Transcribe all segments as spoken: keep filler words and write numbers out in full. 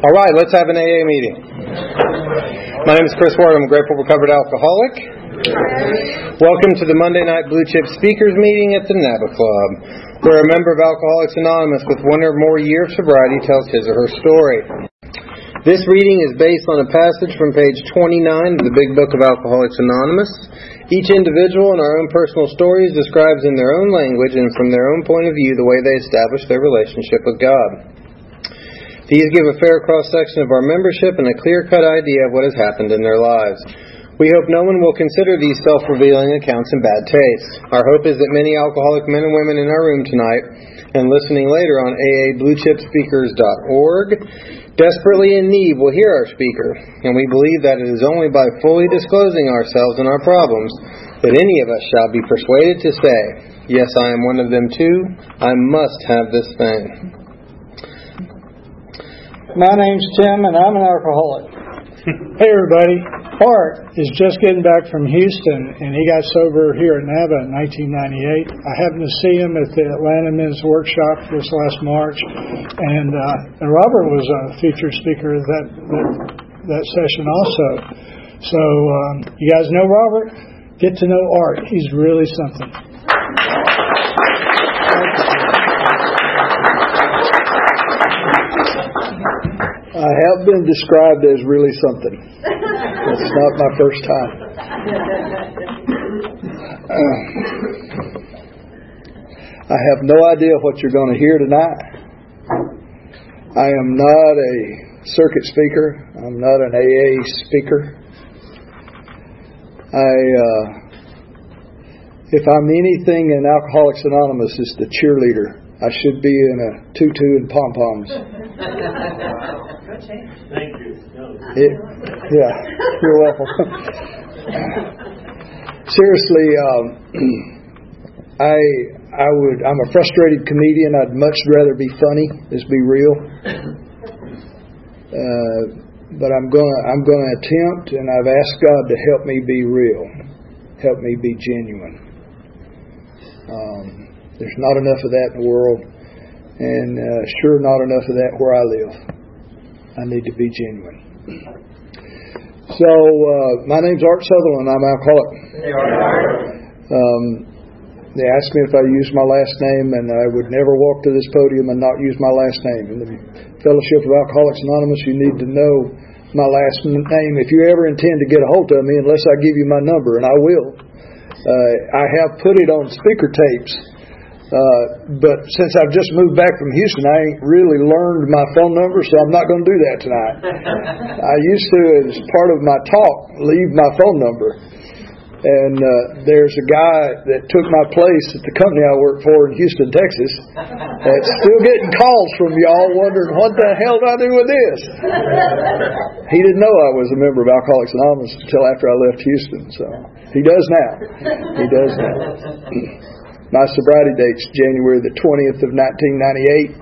All right, let's have an A A meeting. My name is Chris Ward. I'm a grateful recovered alcoholic. Welcome to the Monday Night Blue Chip Speakers meeting at the NABA Club, where a member of Alcoholics Anonymous with one or more years of sobriety tells his or her story. This reading is based on a passage from page twenty-nine of the Big Book of Alcoholics Anonymous. Each individual in our own personal stories describes in their own language and from their own point of view the way they establish their relationship with God. These give a fair cross-section of our membership and a clear-cut idea of what has happened in their lives. We hope no one will consider these self-revealing accounts in bad taste. Our hope is that many alcoholic men and women in our room tonight and listening later on A A blue chip speakers dot org desperately in need will hear our speaker, and we believe that it is only by fully disclosing ourselves and our problems that any of us shall be persuaded to say, yes, I am one of them too. I must have this thing. My name's Tim, and I'm an alcoholic. Hey, everybody. Art is just getting back from Houston, and he got sober here at NABA in nineteen ninety-eight. I happened to see him at the Atlanta Men's Workshop this last March, and, uh, and Robert was a featured speaker at that, that, that session also. So, um, you guys know Robert? Get to know Art. He's really something. I have been described as really something. It's not my first time. Uh, I have no idea what you're going to hear tonight. I am not a circuit speaker. I'm not an A A speaker. I, uh, if I'm anything in Alcoholics Anonymous, it's the cheerleader. I should be in a tutu and pom-poms. Thank you. No. It, yeah, you're welcome. Seriously, um, I I would I'm a frustrated comedian. I'd much rather be funny than be real. Uh, but I'm gonna I'm gonna attempt, and I've asked God to help me be real, help me be genuine. Um, there's not enough of that in the world, and uh, sure not enough of that where I live. I need to be genuine. So, uh, my name's Art Sutherland. I'm an alcoholic. Hey, Art. Um, they asked me if I used my last name, and I would never walk to this podium and not use my last name. In the Fellowship of Alcoholics Anonymous, you need to know my last name if you ever intend to get a hold of me, unless I give you my number, and I will. Uh, I have put it on speaker tapes. Uh, but since I've just moved back from Houston, I ain't really learned my phone number, so I'm not going to do that tonight. I used to, as part of my talk, leave my phone number. And uh, there's a guy that took my place at the company I work for in Houston, Texas, that's still getting calls from y'all wondering, what the hell do I do with this? He didn't know I was a member of Alcoholics Anonymous until after I left Houston, so he does now. He does now. My sobriety date's January the twentieth of nineteen ninety-eight.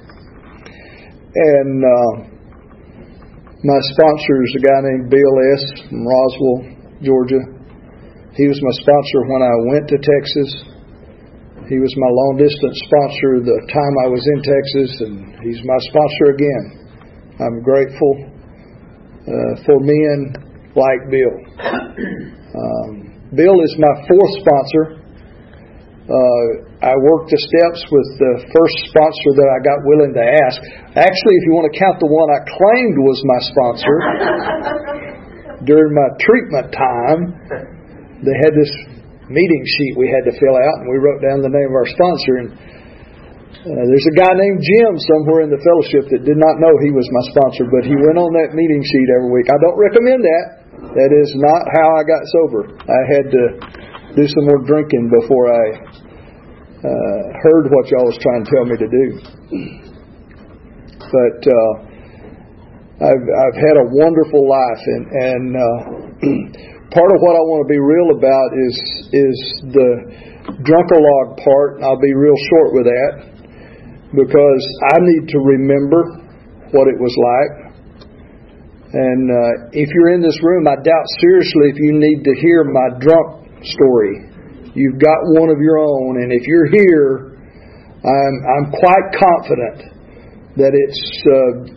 And uh, my sponsor is a guy named Bill S. from Roswell, Georgia. He was my sponsor when I went to Texas. He was my long-distance sponsor the time I was in Texas, and he's my sponsor again. I'm grateful uh, for men like Bill. Um, Bill is my fourth sponsor. Uh, I worked the steps with the first sponsor that I got willing to ask. Actually, if you want to count the one I claimed was my sponsor, during my treatment time, they had this meeting sheet we had to fill out, and we wrote down the name of our sponsor. And uh, there's a guy named Jim somewhere in the fellowship that did not know he was my sponsor, but he went on that meeting sheet every week. I don't recommend that. That is not how I got sober. I had to do some more drinking before I uh, heard what y'all was trying to tell me to do. But uh, I've I've had a wonderful life, and and uh, part of what I want to be real about is is the drunkalog part. And I'll be real short with that because I need to remember what it was like. And uh, if you're in this room, I doubt seriously if you need to hear my drunk story. You've got one of your own, and if you're here, I'm I'm quite confident that it's uh,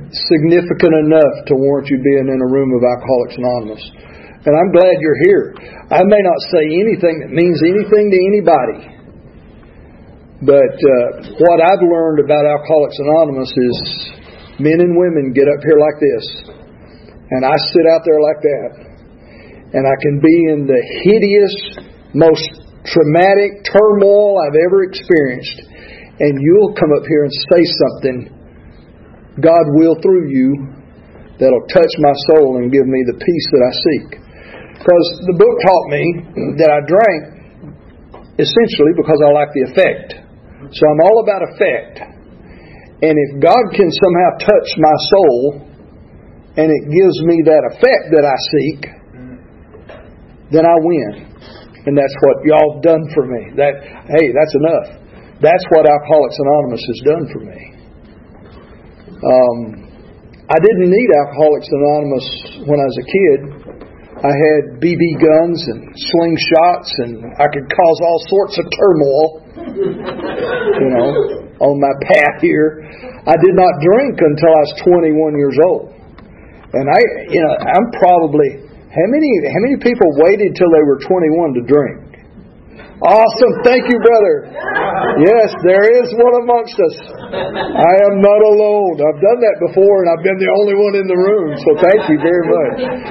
significant enough to warrant you being in a room of Alcoholics Anonymous. And I'm glad you're here. I may not say anything that means anything to anybody, but uh, what I've learned about Alcoholics Anonymous is men and women get up here like this, and I sit out there like that, and I can be in the hideous, most traumatic turmoil I've ever experienced, and you'll come up here and say something, God will through you, that'll touch my soul and give me the peace that I seek. Because the book taught me that I drank essentially because I like the effect. So I'm all about effect. And if God can somehow touch my soul and it gives me that effect that I seek, then I win. And that's what y'all have done for me. That hey, that's enough. That's what Alcoholics Anonymous has done for me. Um, I didn't need Alcoholics Anonymous when I was a kid. I had B B guns and slingshots, and I could cause all sorts of turmoil, you know, on my path here. I did not drink until I was twenty-one years old. And I, you know, I'm probably, how many, how many people waited till they were twenty-one to drink? Awesome. Thank you, brother. Yes, there is one amongst us. I am not alone. I've done that before, and I've been the only one in the room. So thank you very much.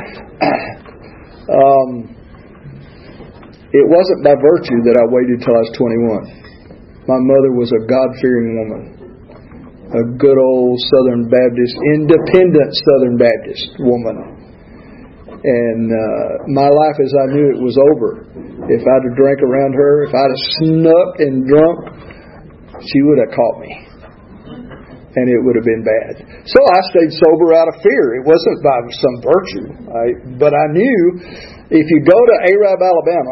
Um, it wasn't by virtue that I waited till I was twenty-one. My mother was a God-fearing woman. A good old Southern Baptist, independent Southern Baptist woman. And uh, my life as I knew it was over. If I'd have drank around her, if I'd have snuck and drunk, she would have caught me. And it would have been bad. So I stayed sober out of fear. It wasn't by some virtue. I, but I knew if you go to Arab, Alabama,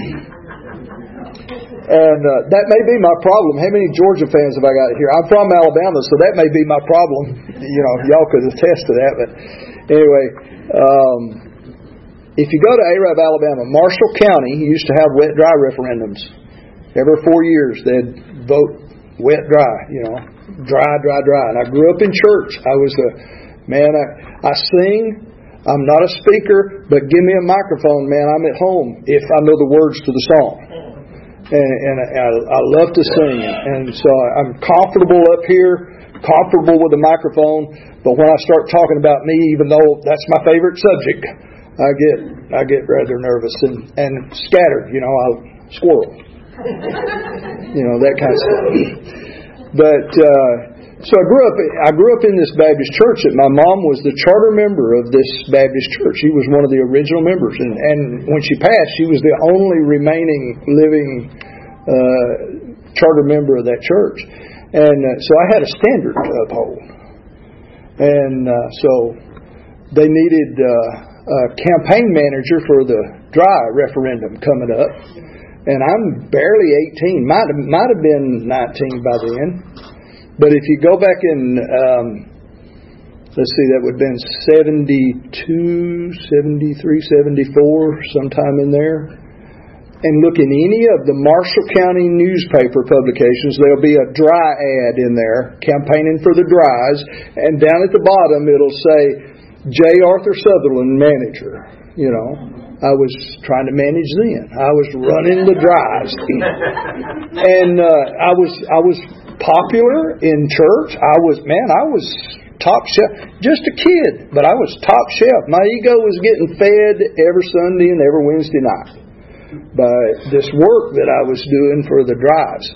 and uh, that may be my problem. How many Georgia fans have I got here? I'm from Alabama, so that may be my problem. You know, y'all could attest to that. But anyway, um, if you go to Arab, Alabama, Marshall County used to have wet-dry referendums. Every four years they'd vote wet-dry, you know, dry, dry, dry. And I grew up in church. I was a, man, I, I sing. I'm not a speaker, but give me a microphone, man. I'm at home if I know the words to the song. And, and I, I love to sing. And so I'm comfortable up here, comfortable with the microphone. But when I start talking about me, even though that's my favorite subject, I get I get rather nervous and, and scattered, you know, I squirrel. You know, that kind of stuff. But uh, so I grew up I grew up in this Baptist church that my mom was the charter member of this Baptist church. She was one of the original members, and, and when she passed, she was the only remaining living uh, charter member of that church. And uh, so I had a standard to uphold. And uh, so they needed uh, a campaign manager for the dry referendum coming up. And I'm barely eighteen. Might have, might have been nineteen by then. But if you go back in, um, let's see, that would have been seventy-two, seventy-three, seventy-four, sometime in there. And look in any of the Marshall County newspaper publications, there'll be a dry ad in there, campaigning for the dries. And down at the bottom, it'll say, J. Arthur Sutherland, manager. You know, I was trying to manage then. I was running the drives, and uh, I was I was popular in church. I was man, I was top chef, just a kid, but I was top chef. My ego was getting fed every Sunday and every Wednesday night by this work that I was doing for the drives.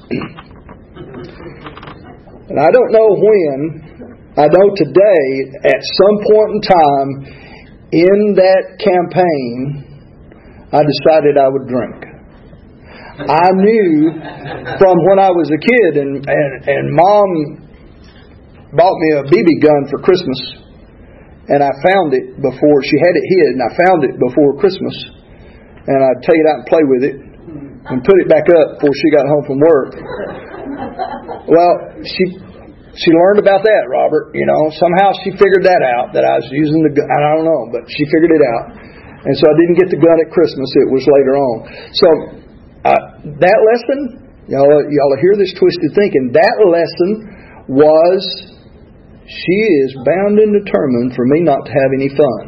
And I don't know when. I know today, at some point in time, in that campaign, I decided I would drink. I knew from when I was a kid, and, and, and Mom bought me a B B gun for Christmas, and I found it before, she had it hid, and I found it before Christmas, and I'd take it out and play with it, and put it back up before she got home from work. Well, she... She learned about that, Robert. You know, somehow she figured that out, that I was using the gun. I don't know, but she figured it out. And so I didn't get the gun at Christmas. It was later on. So uh, that lesson, y'all, y'all hear this twisted thinking, that lesson was she is bound and determined for me not to have any fun.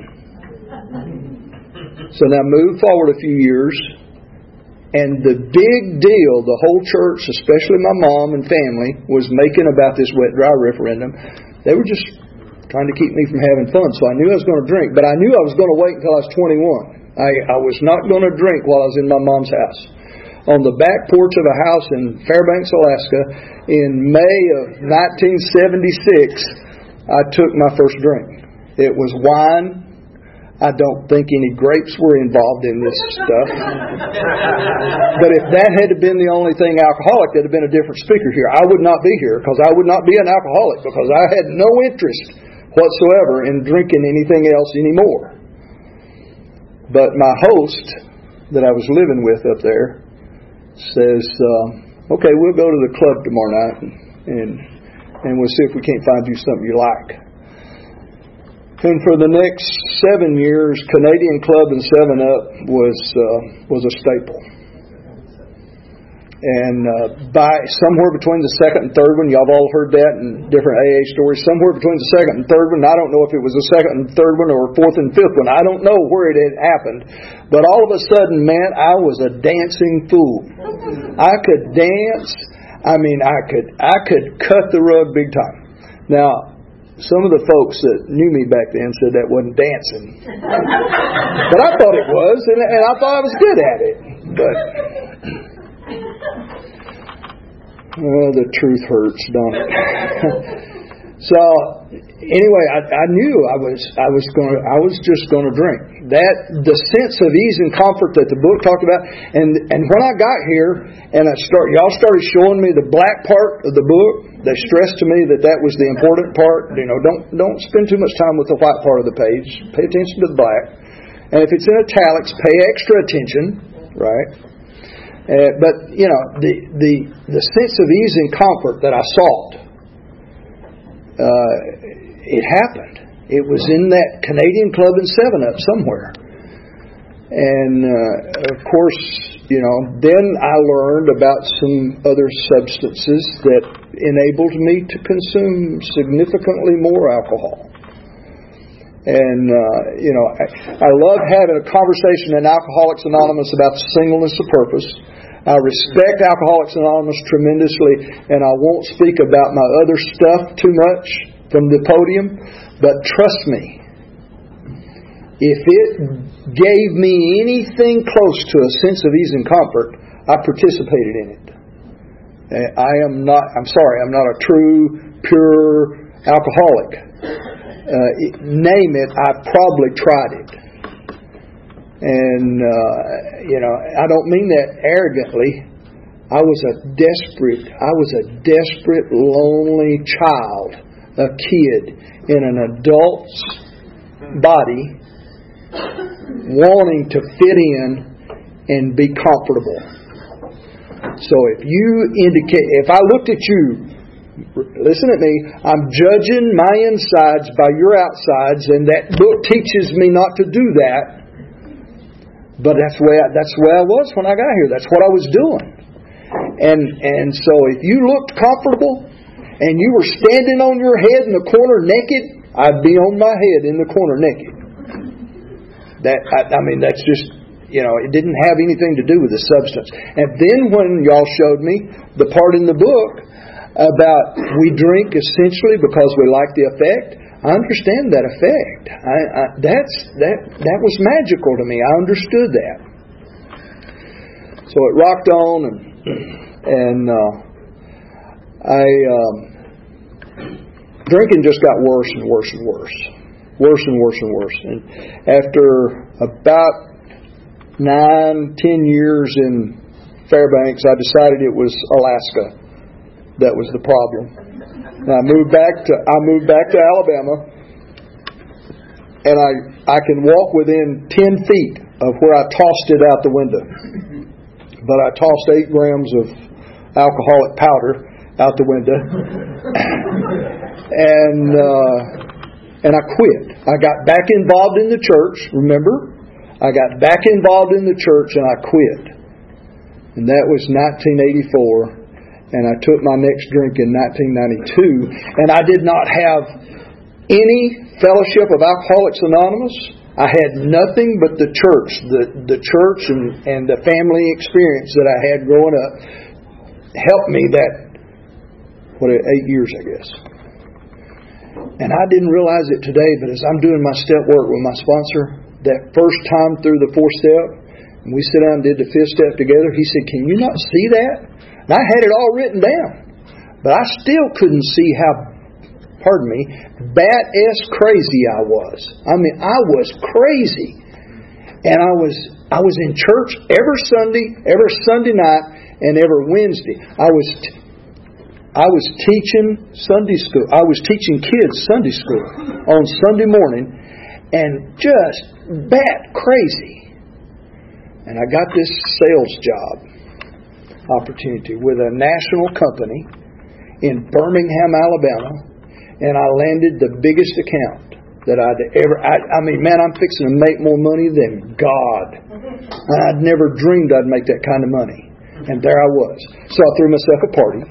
So now move forward a few years, and the big deal the whole church, especially my mom and family, was making about this wet-dry referendum, they were just trying to keep me from having fun. So I knew I was going to drink, but I knew I was going to wait until I was twenty-one. I, I was not going to drink while I was in my mom's house. On the back porch of a house in Fairbanks, Alaska, in May of nineteen seventy-six, I took my first drink. It was wine. I don't think any grapes were involved in this stuff. But if that had been the only thing alcoholic, there'd have been a different speaker here. I would not be here because I would not be an alcoholic because I had no interest whatsoever in drinking anything else anymore. But my host that I was living with up there says, uh, okay, we'll go to the club tomorrow night and, and and we'll see if we can't find you something you like. And for the next seven years, Canadian Club and seven up was uh, was a staple. And uh, by somewhere between the second and third one, y'all have all heard that in different A A stories, somewhere between the second and third one, I don't know if it was the second and third one or fourth and fifth one, I don't know where it had happened, but all of a sudden, man, I was a dancing fool. I could dance, I mean, I could, I could cut the rug big time. Now, some of the folks that knew me back then said that wasn't dancing. But I thought it was, and, and I thought I was good at it. But well, the truth hurts, don't it? So anyway, I, I knew I was I was going I was just going to drink. That the sense of ease and comfort that the book talked about, and and when I got here and I start y'all started showing me the black part of the book, they stressed to me that that was the important part. You know, don't don't spend too much time with the white part of the page. Pay attention to the black, and if it's in italics, pay extra attention, right? Uh, but you know, the the the sense of ease and comfort that I sought, uh, it happened. It was in that Canadian Club and seven up somewhere, and uh, of course, you know, then I learned about some other substances that enabled me to consume significantly more alcohol. And, uh, you know, I, I love having a conversation in Alcoholics Anonymous about the singleness of purpose. I respect Alcoholics Anonymous tremendously, and I won't speak about my other stuff too much from the podium, but trust me, if it gave me anything close to a sense of ease and comfort, I participated in it. I am not, I'm sorry, I'm not a true, pure alcoholic. Uh, name it, I've probably tried it. And, uh, you know, I don't mean that arrogantly. I was a desperate, I was a desperate, lonely child, a kid in an adult's body wanting to fit in and be comfortable. So if you indicate, if I looked at you, listen at me, I'm judging my insides by your outsides, and that book teaches me not to do that. But that's the way I, that's the way I was when I got here. That's what I was doing. And and so if you looked comfortable and you were standing on your head in the corner naked, I'd be on my head in the corner naked. That I, I mean, that's just, you know, it didn't have anything to do with the substance. And then when y'all showed me the part in the book about we drink essentially because we like the effect, I understand that effect. I, I, that's that that was magical to me. I understood that. So it rocked on, and and uh, I um, drinking just got worse and worse and worse, worse and worse and worse. And after about nine, ten years in Fairbanks, I decided it was Alaska that was the problem. And I moved back to I moved back to Alabama, and I I can walk within ten feet of where I tossed it out the window. But I tossed eight grams of alcoholic powder out the window, and uh, and I quit. I got back involved in the church. Remember, I got back involved in the church, and I quit. And that was nineteen eighty-four. and I took my next drink in nineteen ninety-two, and I did not have any fellowship of Alcoholics Anonymous. I had nothing but the church, the the church and, and the family experience that I had growing up helped me that, what, eight years, I guess. And I didn't realize it today, but as I'm doing my step work with my sponsor, that first time through the fourth step, and we sat down and did the fifth step together, he said, "Can you not see that?" And I had it all written down, but I still couldn't see how, pardon me, bat-ass crazy I was. I mean, I was crazy. And I was I was in church every Sunday, every Sunday night, and every Wednesday. I was t- I was teaching Sunday school. I was teaching kids Sunday school on Sunday morning, and just bat crazy. And I got this sales job opportunity with a national company in Birmingham, Alabama, and I landed the biggest account that I'd ever. I, I mean, man, I'm fixing to make more money than God. I'd never dreamed I'd make that kind of money, and there I was. So I threw myself a party,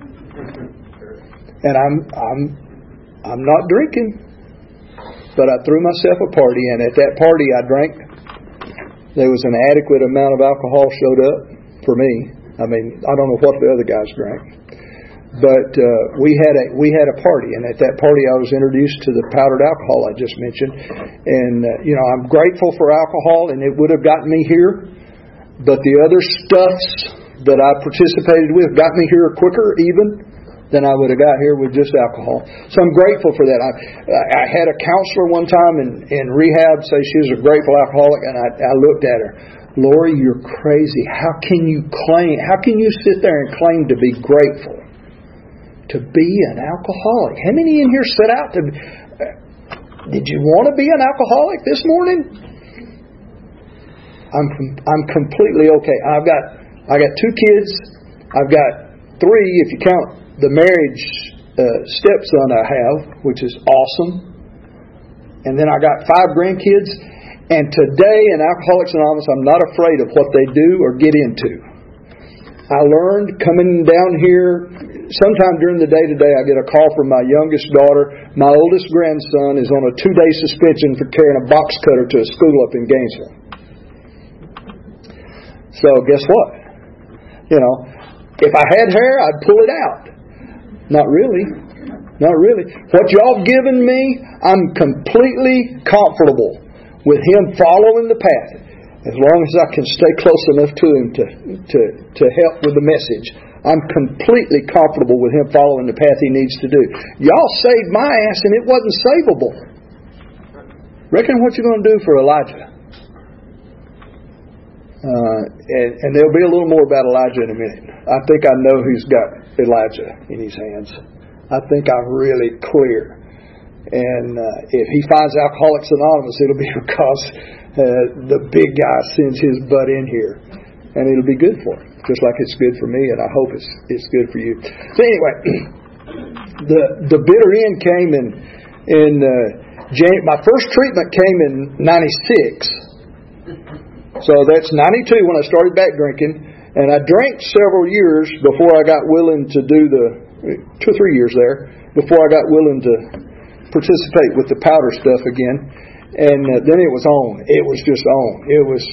and I'm I'm I'm not drinking, but I threw myself a party, and at that party I drank. There was an adequate amount of alcohol showed up for me. I mean, I don't know what the other guys drank, but uh, we had a we had a party, and at that party I was introduced to the powdered alcohol I just mentioned. And uh, you know, I'm grateful for alcohol, and it would have gotten me here, but the other stuffs that I participated with got me here quicker even than I would have got here with just alcohol. So I'm grateful for that. I, I had a counselor one time in, in rehab say she was a grateful alcoholic, and I, I looked at her. "Lori, you're crazy. How can you claim, how can you sit there and claim to be grateful? To be an alcoholic? How many in here set out to, uh, did you want to be an alcoholic this morning?" I'm I'm completely okay. I've got I got two kids. I've got three if you count the marriage uh, stepson I have, which is awesome. And then I got five grandkids. And today in Alcoholics Anonymous, I'm not afraid of what they do or get into. I learned coming down here, sometime during the day today, I get a call from my youngest daughter. My oldest grandson is on a two-day suspension for carrying a box cutter to a school up in Gainesville. So guess what? You know, if I had hair, I'd pull it out. Not really. Not really. What y'all given me, I'm completely comfortable with him following the path, as long as I can stay close enough to him to, to, to help with the message. I'm completely comfortable with him following the path he needs to do. Y'all saved my ass and it wasn't savable. Reckon what you're going to do for Elijah. Uh, and, and there'll be a little more about Elijah in a minute. I think I know who's got Elijah in his hands. I think I'm really clear. And uh, if he finds Alcoholics Anonymous, it'll be because uh, the big guy sends his butt in here. And it'll be good for him, just like it's good for me, and I hope it's it's good for you. So anyway, the the bitter end came in, in uh, Jan- my first treatment came in ninety-six. So that's ninety-two when I started back drinking. And I drank several years before I got willing to do the, two or three years there, before I got willing to participate with the powder stuff again. And uh, then it was on. It was just on. It was,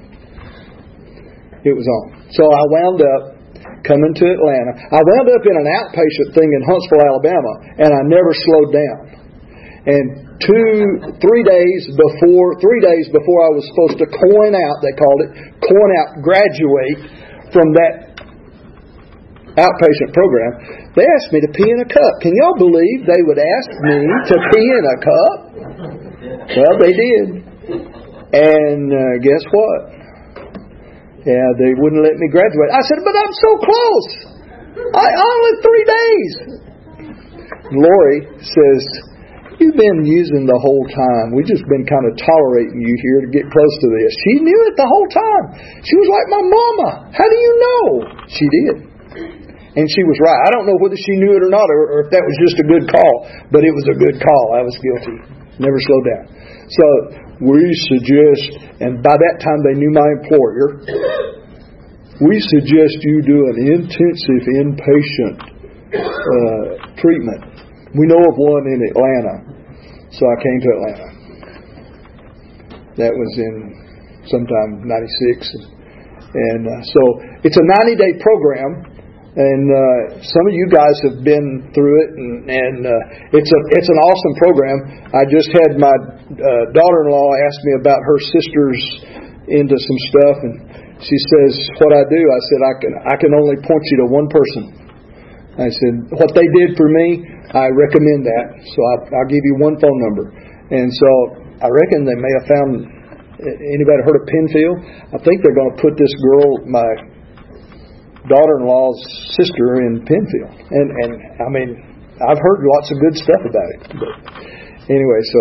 it was on. So I wound up coming to Atlanta. I wound up in an outpatient thing in Huntsville, Alabama, and I never slowed down. And two, three days before, three days before I was supposed to coin out, they called it, coin out, graduate from that outpatient program, they asked me to pee in a cup. Can y'all believe they would ask me to pee in a cup? Well, they did. And uh, guess what? Yeah, they wouldn't let me graduate. I said, but I'm so close. I only three days. Lori says, you've been using the whole time. We've just been kind of tolerating you here to get close to this. She knew it the whole time. She was like my mama. How do you know? She did. And she was right. I don't know whether she knew it or not, or, or if that was just a good call. But it was a good call. I was guilty. Never slowed down. So we suggest, and by that time they knew my employer, we suggest you do an intensive inpatient uh, treatment. We know of one in Atlanta, so I came to Atlanta. That was in sometime ninety-six, and uh, so it's a ninety-day program. And uh, some of you guys have been through it, and, and uh, it's a it's an awesome program. I just had my uh, daughter-in-law ask me about her sisters into some stuff, and she says, "What I do?" I said, "I can I can only point you to one person." I said, "What they did for me, I recommend that. So I, I'll give you one phone number." And so I reckon they may have found. Anybody heard of Penfield? I think they're going to put this girl, my daughter-in-law's sister, in Penfield. And, and I mean, I've heard lots of good stuff about it. But anyway, so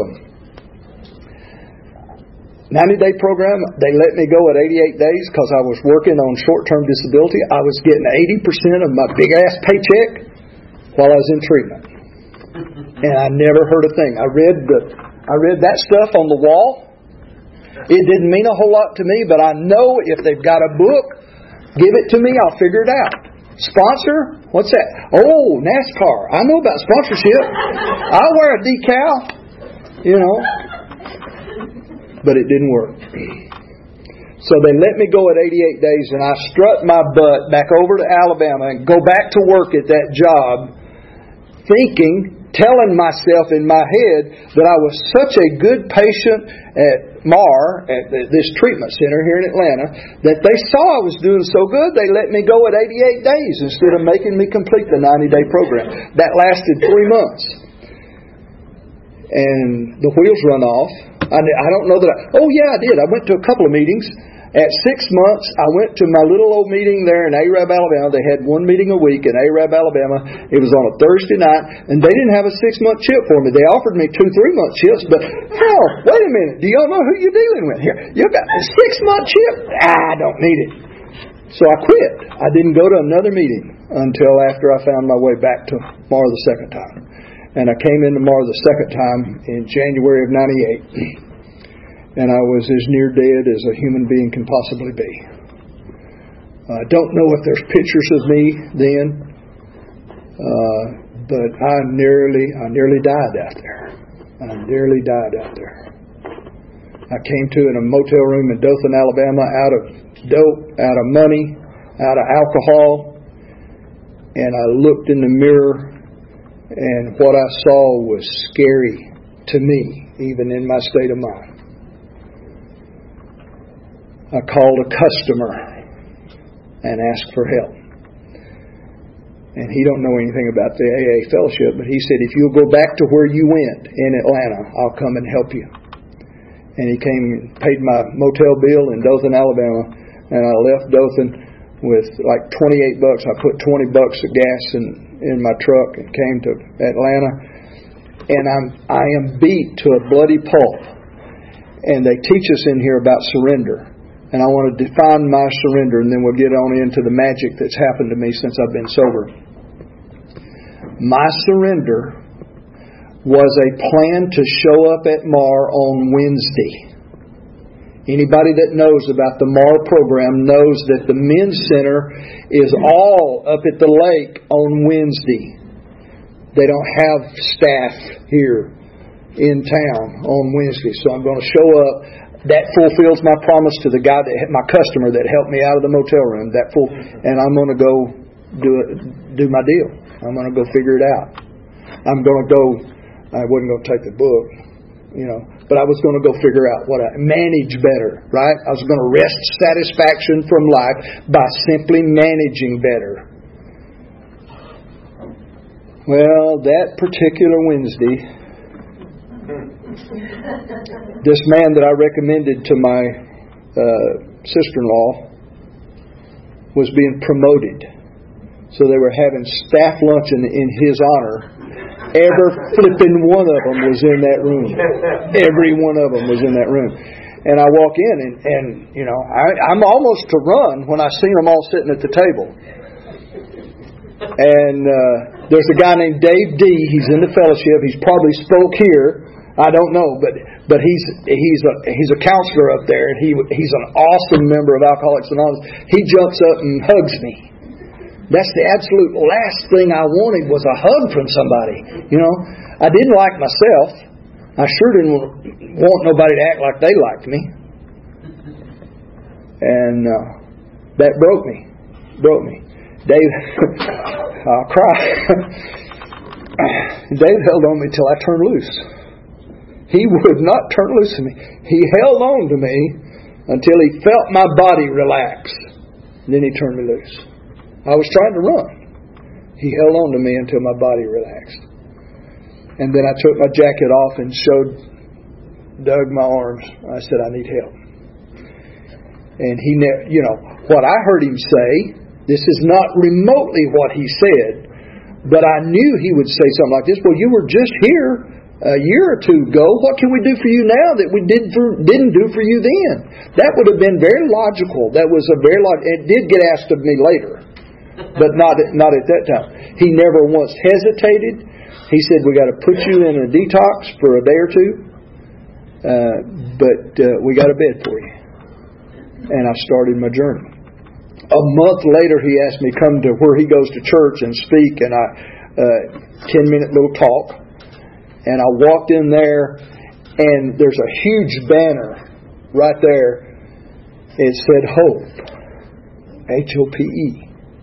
ninety-day program, they let me go at eighty-eight days because I was working on short-term disability. I was getting eighty percent of my big-ass paycheck while I was in treatment. And I never heard a thing. I read the, I read that stuff on the wall. It didn't mean a whole lot to me, but I know if they've got a book, give it to me, I'll figure it out. Sponsor? What's that? Oh, NASCAR. I know about sponsorship. I'll wear a decal, you know. But it didn't work. So they let me go at eighty-eight days, and I strut my butt back over to Alabama and go back to work at that job thinking, telling myself in my head that I was such a good patient at M A R, at this treatment center here in Atlanta, that they saw I was doing so good, they let me go at eighty-eight days instead of making me complete the ninety-day program. That lasted three months. And the wheels run off. I, I don't know that I... Oh, yeah, I did. I went to a couple of meetings. At six months, I went to my little old meeting there in Arab, Alabama. They had one meeting a week in Arab, Alabama. It was on a Thursday night, and they didn't have a six-month chip for me. They offered me two three-month chips, but hell, wait a minute. Do y'all know who you're dealing with here? You got a six-month chip? Ah, I don't need it. So I quit. I didn't go to another meeting until after I found my way back to M A R the second time. And I came into M A R the second time in January of ninety-eight. And I was as near dead as a human being can possibly be. I don't know if there's pictures of me then, uh, but I nearly, I nearly died out there. I nearly died out there. I came to in a motel room in Dothan, Alabama, out of dope, out of money, out of alcohol, and I looked in the mirror, and what I saw was scary to me, even in my state of mind. I called a customer and asked for help. And he don't know anything about the A A fellowship, but he said, if you'll go back to where you went in Atlanta, I'll come and help you. And he came and paid my motel bill in Dothan, Alabama, and I left Dothan with like twenty-eight bucks. I put twenty bucks of gas in, in my truck and came to Atlanta. And I'm, I am beat to a bloody pulp. And they teach us in here about surrender. And I want to define my surrender, and then we'll get on into the magic that's happened to me since I've been sober. My surrender was a plan to show up at M A R on Wednesday. Anybody that knows about the M A R program knows that the men's center is all up at the lake on Wednesday. They don't have staff here in town on Wednesday, so I'm going to show up. That fulfills my promise to the guy that my customer that helped me out of the motel room. That full, and I'm going to go do it, do my deal. I'm going to go figure it out. I'm going to go. I wasn't going to take the book, you know, but I was going to go figure out what I manage better. Right? I was going to wrest satisfaction from life by simply managing better. Well, that particular Wednesday, this man that I recommended to my uh, sister-in-law was being promoted. So they were having staff luncheon in his honor. Every flipping one of them was in that room. Every one of them was in that room. And I walk in and, and you know, I, I'm almost to run when I see them all sitting at the table. And uh, there's a guy named Dave D. He's in the fellowship. He's probably spoke here. I don't know, but but he's he's a he's a counselor up there, and he he's an awesome member of Alcoholics Anonymous. He jumps up and hugs me. That's the absolute last thing I wanted was a hug from somebody. You know, I didn't like myself. I sure didn't want nobody to act like they liked me, and uh, that broke me, broke me. Dave, I'll cry. Dave held on me till I turned loose. He would not turn loose of me. He held on to me until he felt my body relax. Then he turned me loose. I was trying to run. He held on to me until my body relaxed. And then I took my jacket off and showed Doug my arms. I said, I need help. And he, ne- you know, what I heard him say, this is not remotely what he said, but I knew he would say something like this. Well, you were just here a year or two ago. What can we do for you now that we did for, didn't do for you then? That would have been very logical. That was a very logical. It did get asked of me later, but not not at that time. He never once hesitated. He said, we got to put you in a detox for a day or two, uh, but uh, we got a bed for you. And I started my journey. A month later, he asked me to come to where he goes to church and speak, and I uh, ten minute little talk. And I walked in there, and there's a huge banner right there. It said Hope, H O P E.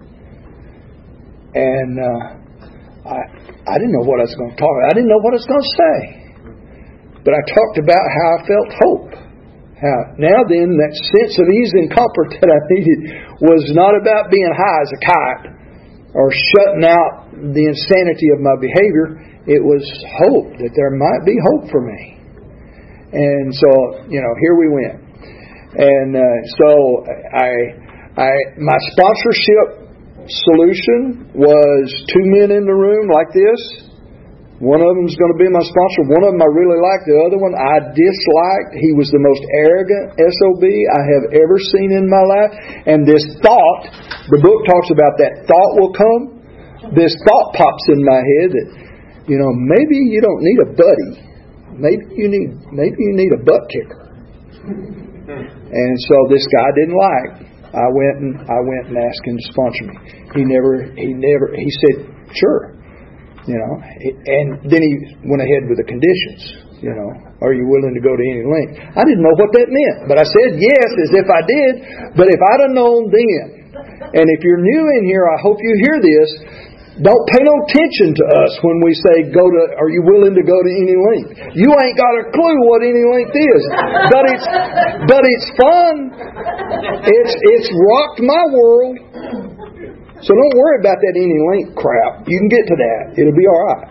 And uh, I I didn't know what I was going to talk about. I didn't know what I was going to say. But I talked about how I felt hope. How now then, that sense of ease and comfort that I needed was not about being high as a kite or shutting out the insanity of my behavior. It was hope, that there might be hope for me. And so, you know, here we went. And uh, so I, I, my sponsorship solution was two men in the room like this. One of them is going to be my sponsor. One of them I really liked. The other one I disliked. He was the most arrogant S O B I have ever seen in my life. And this thought, the book talks about that thought will come. This thought pops in my head that, you know, maybe you don't need a buddy. Maybe you need maybe you need a butt kicker. And so this guy didn't like. I went and I went and asked him to sponsor me. He never he never he said, sure. You know, and then he went ahead with the conditions. You know, are you willing to go to any length? I didn't know what that meant, but I said yes as if I did. But if I'd have known then, and if you're new in here, I hope you hear this. Don't pay no attention to us when we say, "Go to." Are you willing to go to any length? You ain't got a clue what any length is, but it's but it's fun. It's it's rocked my world. So don't worry about that any length crap. You can get to that. It'll be all right.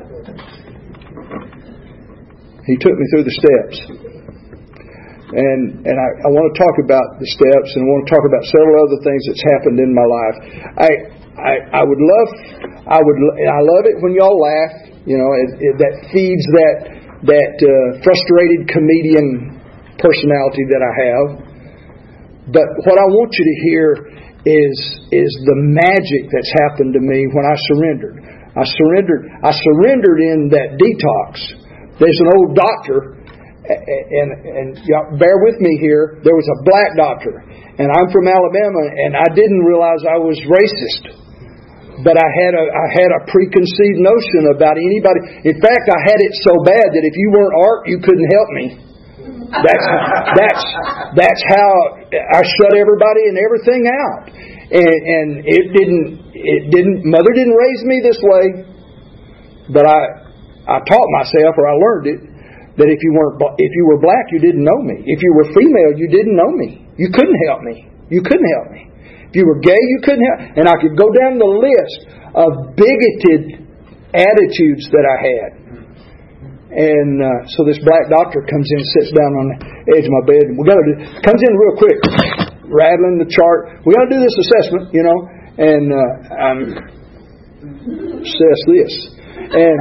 He took me through the steps, and and I, I want to talk about the steps, and I want to talk about several other things that's happened in my life. I. I, I would love, I would, I love it when y'all laugh. You know, it, it, that feeds that that uh, frustrated comedian personality that I have. But what I want you to hear is is the magic that's happened to me when I surrendered. I surrendered. I surrendered in that detox. There's an old doctor, and and y'all bear with me here. There was a black doctor, and I'm from Alabama, and I didn't realize I was racist. But I had a I had a preconceived notion about anybody. In fact, I had it so bad that if you weren't Art, you couldn't help me. That's that's that's how I shut everybody and everything out. And, and it didn't it didn't. Mother didn't raise me this way, but I I taught myself, or I learned it, that if you weren't if you were black, you didn't know me. If you were female, you didn't know me. You couldn't help me. You couldn't help me. If you were gay, you couldn't help. And I could go down the list of bigoted attitudes that I had. And uh, so this black doctor comes in, sits down on the edge of my bed, and we got to do, comes in real quick, rattling the chart. We got to do this assessment, you know. And uh, I'm assess this, and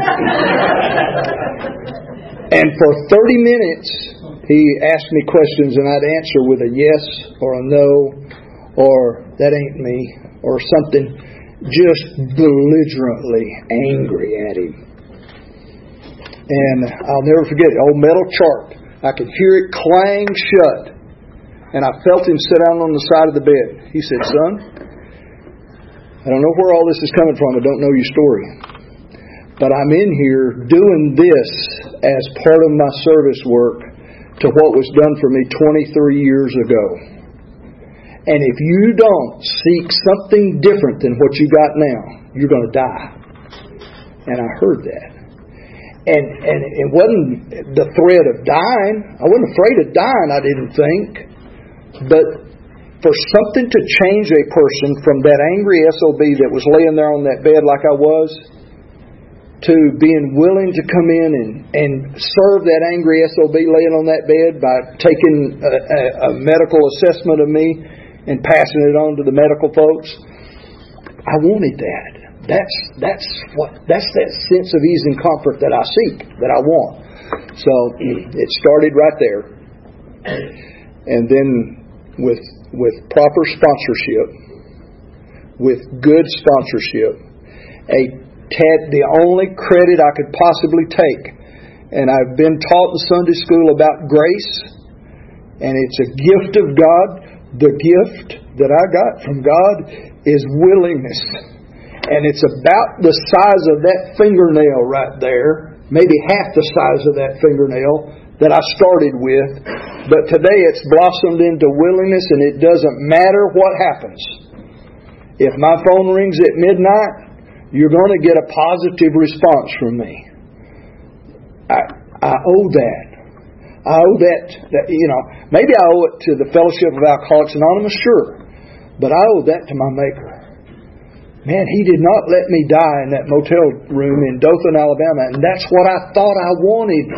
and for thirty minutes he asked me questions, and I'd answer with a yes or a no, or that ain't me, or something, just belligerently angry at him. And I'll never forget it, old metal chart. I could hear it clang shut. And I felt him sit down on the side of the bed. He said, "Son, I don't know where all this is coming from. I don't know your story. But I'm in here doing this as part of my service work to what was done for me twenty-three years ago. And if you don't seek something different than what you got now, you're going to die." And I heard that. And and it wasn't the threat of dying. I wasn't afraid of dying, I didn't think. But for something to change a person from that angry S O B that was laying there on that bed like I was, to being willing to come in and, and serve that angry S O B laying on that bed by taking a, a, a medical assessment of me and passing it on to the medical folks, I wanted that. That's that's what that's that sense of ease and comfort that I seek, that I want. So it started right there, and then with with proper sponsorship, with good sponsorship, a Ted, the only credit I could possibly take. And I've been taught in Sunday school about grace, and it's a gift of God. The gift that I got from God is willingness. And it's about the size of that fingernail right there, maybe half the size of that fingernail that I started with. But today it's blossomed into willingness, and it doesn't matter what happens. If my phone rings at midnight, you're going to get a positive response from me. I, I owe that. I owe that, that, you know, maybe I owe it to the Fellowship of Alcoholics Anonymous, sure. But I owe that to my Maker. Man, He did not let me die in that motel room in Dothan, Alabama. And that's what I thought I wanted.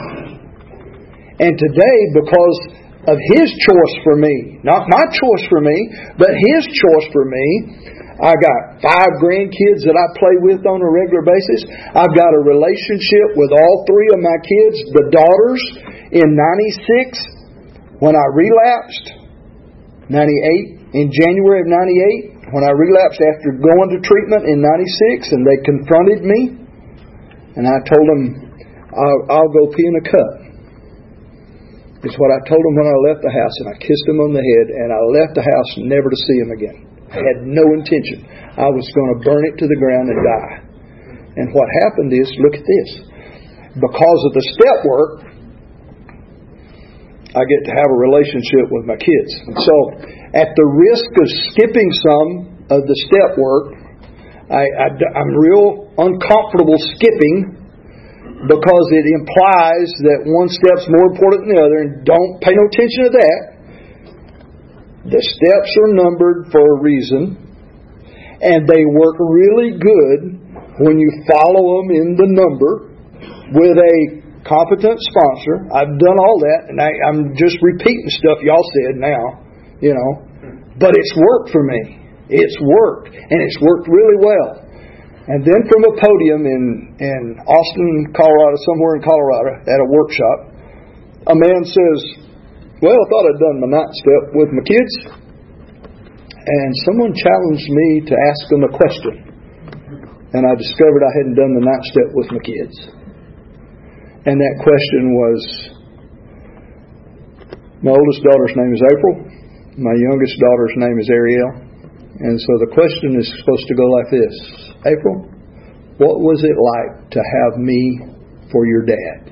And today, because of His choice for me, not my choice for me, but His choice for me, I got five grandkids that I play with on a regular basis. I've got a relationship with all three of my kids, the daughters, in ninety-six, when I relapsed, ninety-eight, in January of ninety-eight, when I relapsed after going to treatment in ninety-six, and they confronted me, and I told them, I'll, I'll go pee in a cup. It's what I told them when I left the house, and I kissed them on the head, and I left the house never to see them again. I had no intention. I was going to burn it to the ground and die. And what happened is, look at this. Because of the step work, I get to have a relationship with my kids. And so, at the risk of skipping some of the step work, I, I, I'm real uncomfortable skipping, because it implies that one step's more important than the other, and don't pay no attention to that. The steps are numbered for a reason, and they work really good when you follow them in the number with a competent sponsor. I've done all that, and I, I'm just repeating stuff y'all said now, you know. But it's worked for me. It's worked, and it's worked really well. And then from a podium in, in Austin, Colorado, somewhere in Colorado, at a workshop, a man says, "Well, I thought I'd done my ninth step with my kids." And someone challenged me to ask them a question. And I discovered I hadn't done the ninth step with my kids. And that question was, my oldest daughter's name is April. My youngest daughter's name is Ariel. And so the question is supposed to go like this. April, what was it like to have me for your dad?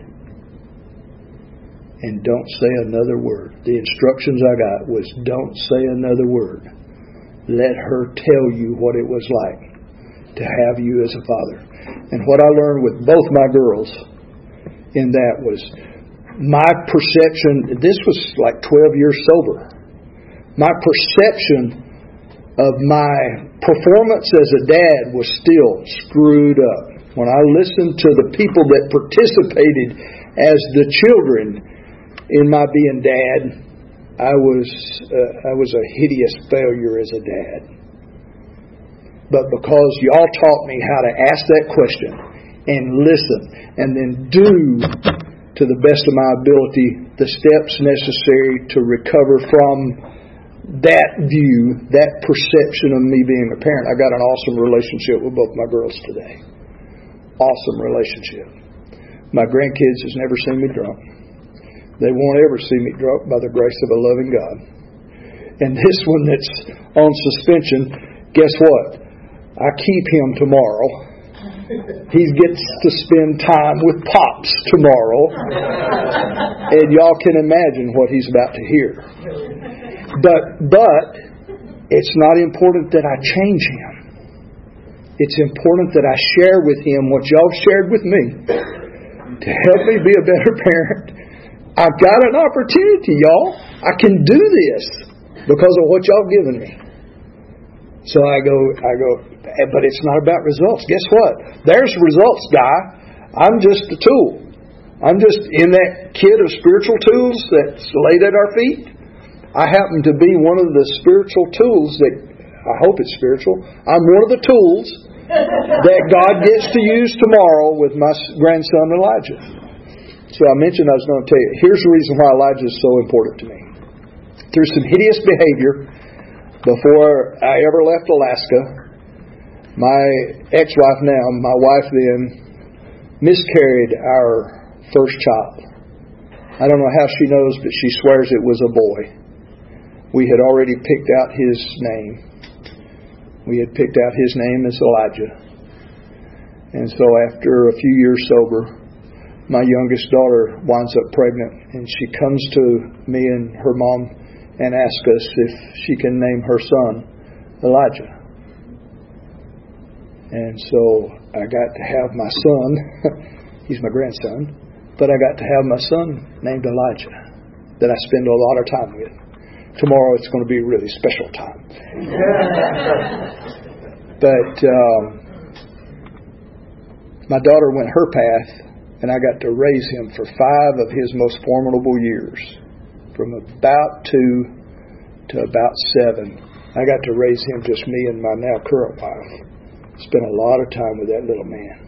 And don't say another word. The instructions I got was, don't say another word. Let her tell you what it was like to have you as a father. And what I learned with both my girls in that was my perception, this was like twelve years sober. My perception of my performance as a dad was still screwed up. When I listened to the people that participated as the children in my being dad, I was uh, I was a hideous failure as a dad. But because y'all taught me how to ask that question and listen, and then do to the best of my ability the steps necessary to recover from that view, that perception of me being a parent, I got an awesome relationship with both my girls today. Awesome relationship. My grandkids has never seen me drunk. They won't ever see me drunk by the grace of a loving God. And this one that's on suspension, guess what? I keep him tomorrow. He gets to spend time with Pops tomorrow. And y'all can imagine what he's about to hear. But, but, it's not important that I change him. It's important that I share with him what y'all shared with me to help me be a better parent. I've got an opportunity, y'all. I can do this because of what y'all given me. So I go, I go, but it's not about results. Guess what? There's results, guy. I'm just a tool. I'm just in that kit of spiritual tools that's laid at our feet. I happen to be one of the spiritual tools that, I hope it's spiritual, I'm one of the tools that God gets to use tomorrow with my grandson Elijah. So I mentioned I was going to tell you, here's the reason why Elijah is so important to me. Through some hideous behavior, before I ever left Alaska, my ex-wife now, my wife then, miscarried our first child. I don't know how she knows, but she swears it was a boy. We had already picked out his name. We had picked out his name as Elijah. And so after a few years sober, my youngest daughter winds up pregnant, and she comes to me and her mom and asks us if she can name her son Elijah. And so I got to have my son, he's my grandson, but I got to have my son named Elijah, that I spend a lot of time with. Tomorrow it's going to be a really special time. But um, my daughter went her path, and I got to raise him for five of his most formidable years. From about two to about seven. I got to raise him just me and my now current wife. Spent a lot of time with that little man.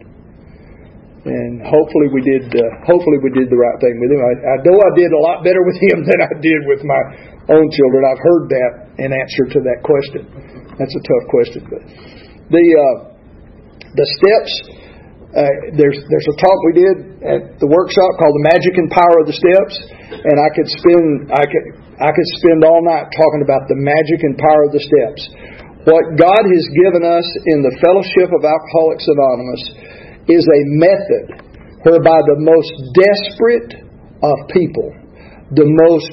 And hopefully we did uh, hopefully we did the right thing with him. I, I know I did a lot better with him than I did with my own children. I've heard that in answer to that question. That's a tough question. But the uh, the steps, uh, there's there's a talk we did at the workshop called The Magic and Power of the Steps, and I could spend I could I could spend all night talking about the magic and power of the steps. What God has given us in the Fellowship of Alcoholics Anonymous is a method whereby the most desperate of people, the most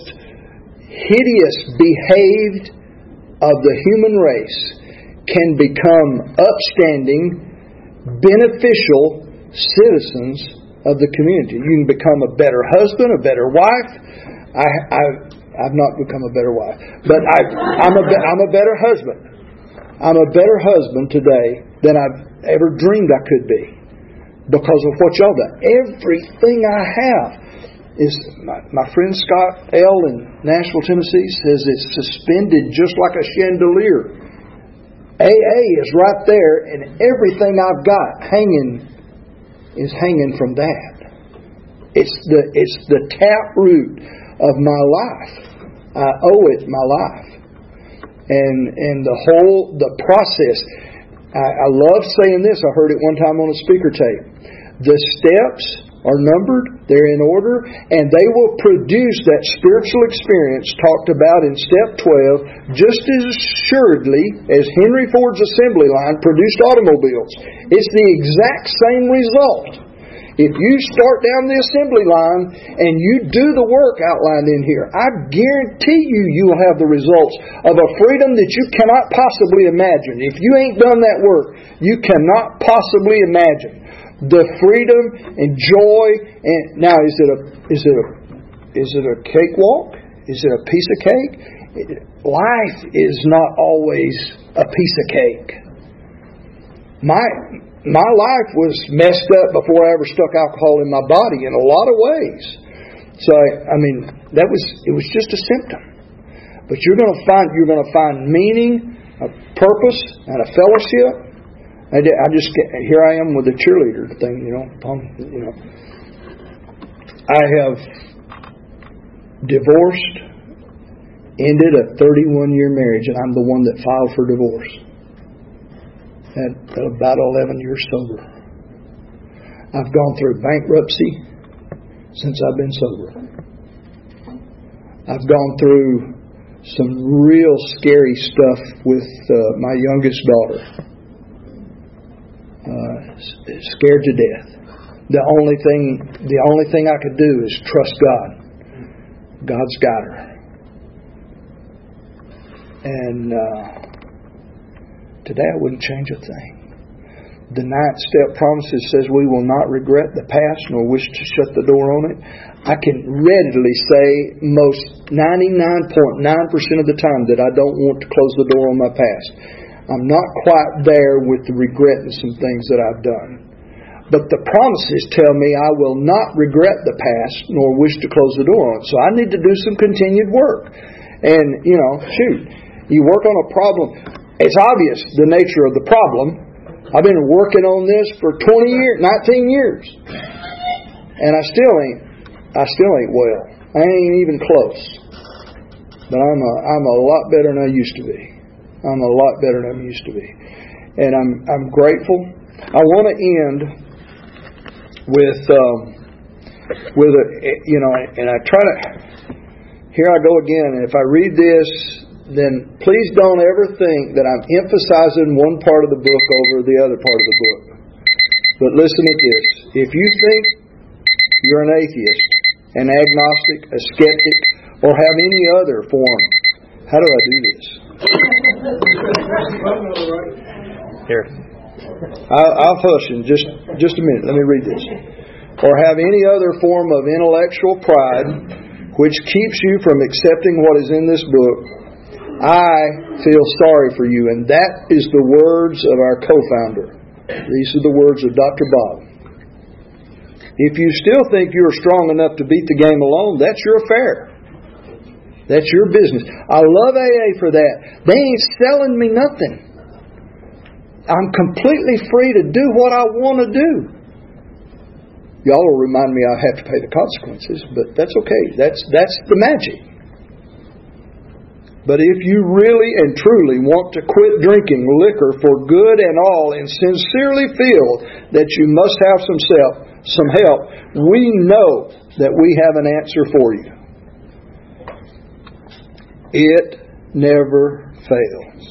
hideous behaved of the human race, can become upstanding, beneficial citizens of the community. You can become a better husband, a better wife. I, I, I've not become a better wife, but I, I'm, a, I'm a better husband. I'm a better husband today than I've ever dreamed I could be because of what y'all done. Everything I have is, my, my friend Scott L. in Nashville, Tennessee says it's suspended just like a chandelier. A A is right there, and everything I've got hanging is hanging from that. It's the it's the tap root of my life. I owe it my life. And and the whole, the process, I, I love saying this. I heard it one time on a speaker tape. The steps are numbered, they're in order, and they will produce that spiritual experience talked about in step twelve just as assuredly as Henry Ford's assembly line produced automobiles. It's the exact same result. If you start down the assembly line and you do the work outlined in here, I guarantee you you'll have the results of a freedom that you cannot possibly imagine. If you ain't done that work, you cannot possibly imagine the freedom and joy. And now, is it a is it a is it a cakewalk? Is it a piece of cake? Life is not always a piece of cake. My My life was messed up before I ever stuck alcohol in my body in a lot of ways. So I mean, that was it was just a symptom. But you're going to find you're going to find meaning, a purpose, and a fellowship. I, did, I just here I am with a cheerleader thing, you know. You know, I have divorced, ended a thirty-one year marriage, and I'm the one that filed for divorce. At about eleven years sober. I've gone through bankruptcy since I've been sober. I've gone through some real scary stuff with uh, my youngest daughter. Uh, scared to death. The only thing, the only thing I could do is trust God. God's got her. And uh, today I wouldn't change a thing. The ninth step promises says we will not regret the past nor wish to shut the door on it. I can readily say most ninety-nine point nine percent of the time that I don't want to close the door on my past. I'm not quite there with the regretting some things that I've done. But the promises tell me I will not regret the past nor wish to close the door on it. So I need to do some continued work. And, you know, shoot, you work on a problem. It's obvious the nature of the problem. I've been working on this for twenty years, nineteen years. And I still ain't, I still ain't well. I ain't even close. But I'm a, I'm a lot better than I used to be. I'm a lot better than I used to be. And I'm, I'm grateful. I want to end with, um, with a, you know, and I try to, here I go again. And if I read this, then please don't ever think that I'm emphasizing one part of the book over the other part of the book. But listen at this. If you think you're an atheist, an agnostic, a skeptic, or have any other form, how do I do this? Here. I'll, I'll hush in just, just a minute. Let me read this. Or have any other form of intellectual pride which keeps you from accepting what is in this book, I feel sorry for you. And that is the words of our co-founder. These are the words of Doctor Bob. If you still think you're strong enough to beat the game alone, that's your affair. That's your business. I love A A for that. They ain't selling me nothing. I'm completely free to do what I want to do. Y'all will remind me I have to pay the consequences, but that's okay. That's that's the magic. But if you really and truly want to quit drinking liquor for good and all and sincerely feel that you must have some self, some help, we know that we have an answer for you. It never fails.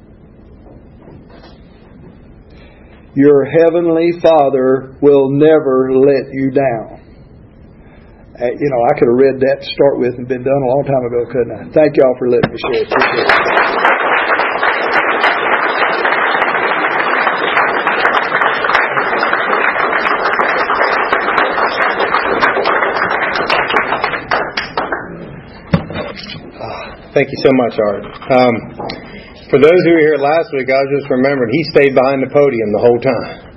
Your Heavenly Father will never let you down. Uh, you know, I could have read that to start with and been done a long time ago, couldn't I? Thank y'all for letting me share it. Appreciate it. Thank you so much, Art. Um, for those who were here last week, I just remembered he stayed behind the podium the whole time.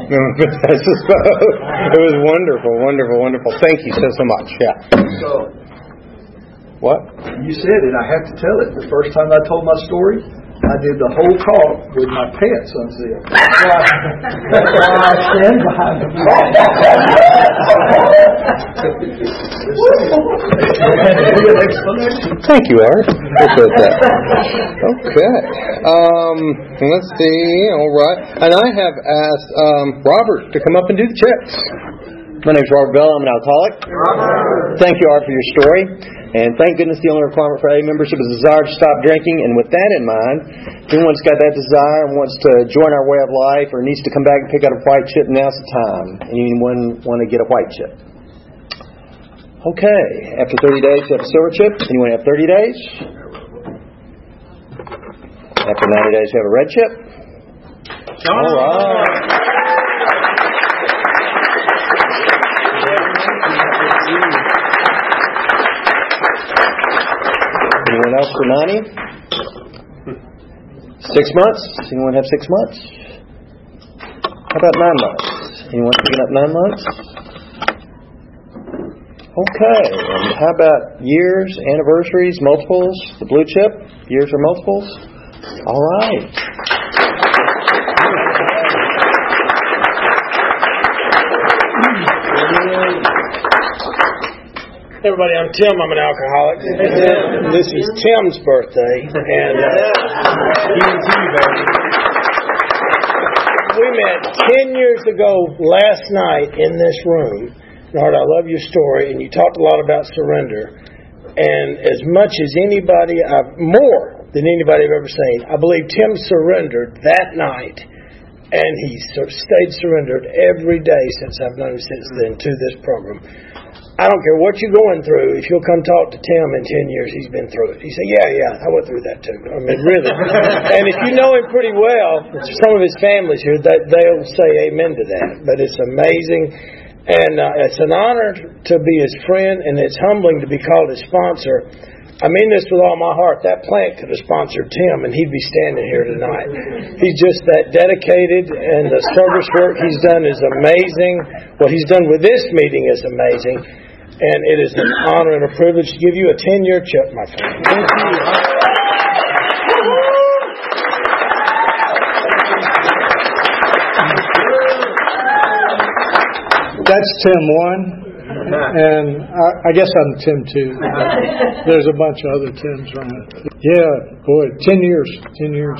It was wonderful, wonderful, wonderful. Thank you so, so much. Yeah. So, what? You said it. I have to tell it. The first time I told my story, I did the whole talk with my pants unzipped. That's why, that's why I stand behind the phone. Thank you, Art. Appreciate that. Okay. Um, let's see. All right. And I have asked um, Robert to come up and do the checks. My name's Robert Bell. I'm an alcoholic. Robert. Thank you, Art, for your story. And thank goodness the only requirement for A A membership is a desire to stop drinking. And with that in mind, if anyone's got that desire and wants to join our way of life or needs to come back and pick out a white chip, now's the time. Anyone want to get a white chip? Okay. After thirty days, you have a silver chip. Anyone have thirty days? After ninety days, you have a red chip. All right. Anyone else for ninety? Six months? Anyone have six months? How about nine months? Anyone picking up nine months? Okay. And how about years, anniversaries, multiples? The blue chip? Years or multiples? All right. Everybody, I'm Tim. I'm an alcoholic. This is Tim's birthday, and uh, we met ten years ago last night in this room. Nard, I love your story, and you talked a lot about surrender. And as much as anybody, I've, more than anybody I've ever seen, I believe Tim surrendered that night, and he stayed surrendered every day since I've known him since then to this program. I don't care what you're going through. If you'll come talk to Tim in ten years, he's been through it. He said, yeah, yeah, I went through that too. I mean, really. And if you know him pretty well, some of his family's here, that they'll say amen to that. But it's amazing. And uh, it's an honor to be his friend, and it's humbling to be called his sponsor. I mean this with all my heart. That plant could have sponsored Tim, and he'd be standing here tonight. He's just that dedicated, and the service work he's done is amazing. What he's done with this meeting is amazing. And it is an honor and a privilege to give you a ten-year check, my friend. Thank you. That's Tim one, and I, I guess I'm Tim two. There's a bunch of other Tims around. Yeah, boy, ten years, ten years.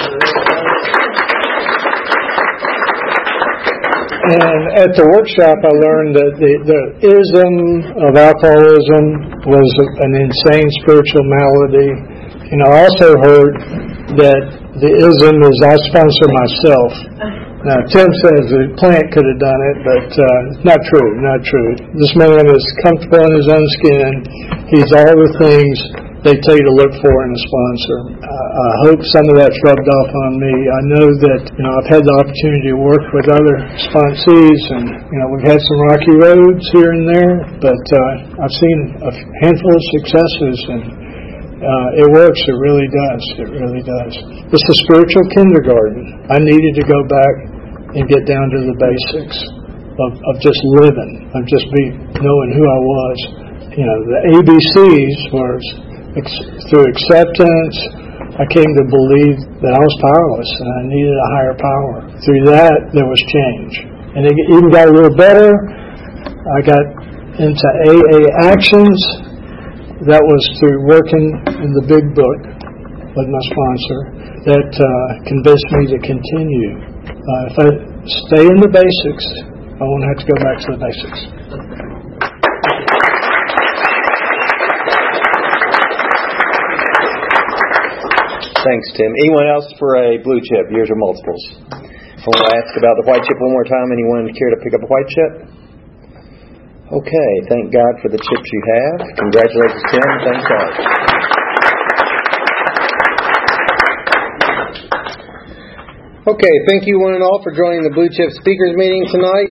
And at the workshop, I learned that the, the ism of alcoholism was an insane spiritual malady. And I also heard that the ism is I sponsor myself. Now, Tim says the plant could have done it, but uh, not true, not true. This man is comfortable in his own skin. He's all the things they tell you to look for in a sponsor. Uh, I hope some of that's rubbed off on me. I know that, you know, I've had the opportunity to work with other sponsees, and, you know, we've had some rocky roads here and there, but uh, I've seen a handful of successes, and uh, it works. It really does. It really does. It's a spiritual kindergarten. I needed to go back and get down to the basics of, of just living, of just be knowing who I was. You know, the A B Cs was through acceptance. I came to believe that I was powerless and I needed a higher power. Through that, there was change. And it even got a little better. I got into A A Actions. That was through working in the big book with my sponsor that uh, convinced me to continue. Uh, if I stay in the basics, I won't have to go back to the basics. Thanks, Tim. Anyone else for a blue chip, years or multiples? I want to ask about the white chip one more time. Anyone care to pick up a white chip? Okay, thank God for the chips you have. Congratulations, Tim. Thank God. Okay, thank you one and all for joining the Blue Chip Speakers meeting tonight.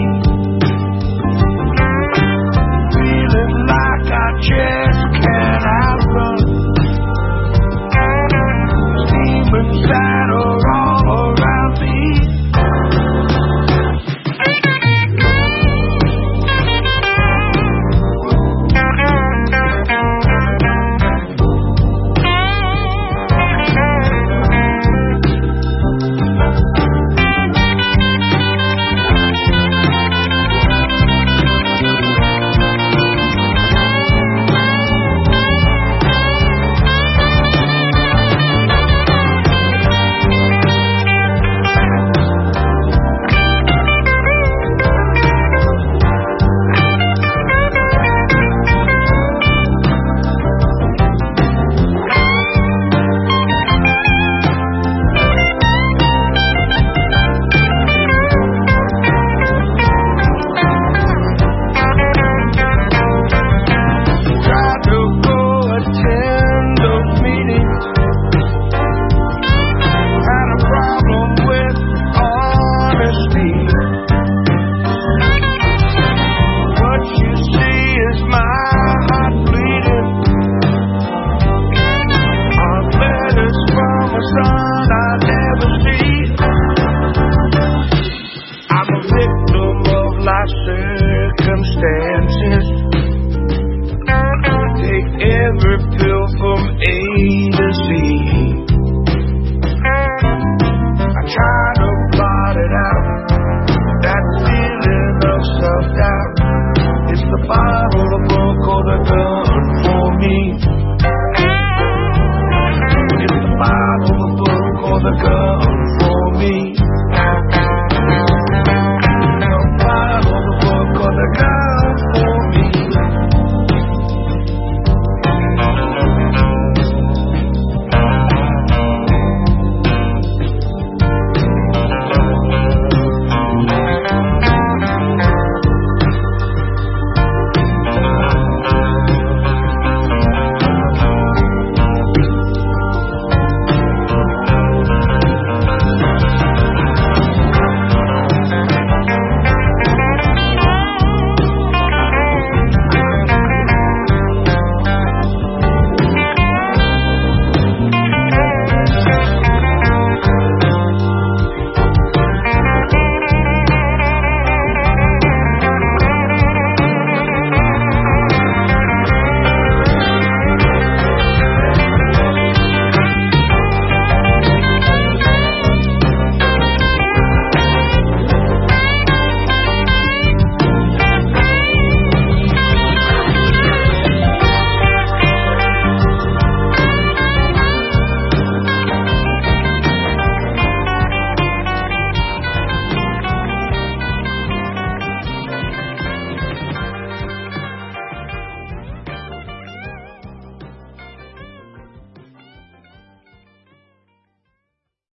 Just can't Bible